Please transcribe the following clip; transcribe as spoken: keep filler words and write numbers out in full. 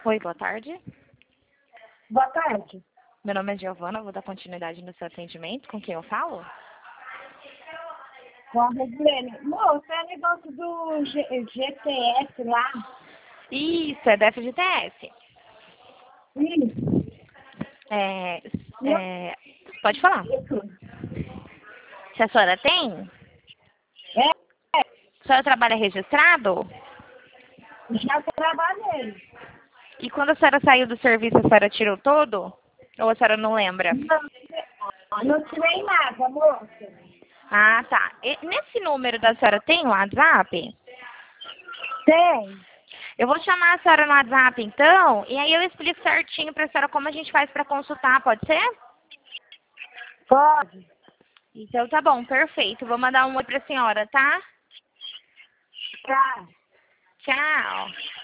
Oi, boa tarde. Boa tarde. Meu nome é Giovana, vou dar continuidade no seu atendimento. Com quem eu falo? Com a Rosilene. Moça, é negócio do G G T S lá. Isso, é da F G T S. Isso. É, Não, é, pode falar. isso. Se a senhora tem? É, A senhora trabalha registrado? já trabalhei. E quando a senhora saiu do serviço, a senhora tirou todo? Ou a senhora não lembra? Não, não tirei nada, moça. Ah, tá. E nesse número da senhora tem o WhatsApp? Tem. Eu vou chamar a senhora no WhatsApp, então, e aí eu explico certinho pra senhora como a gente faz pra consultar, pode ser? Pode. Então tá bom, perfeito. Vou mandar um oi pra senhora, tá? Tá. Tchau.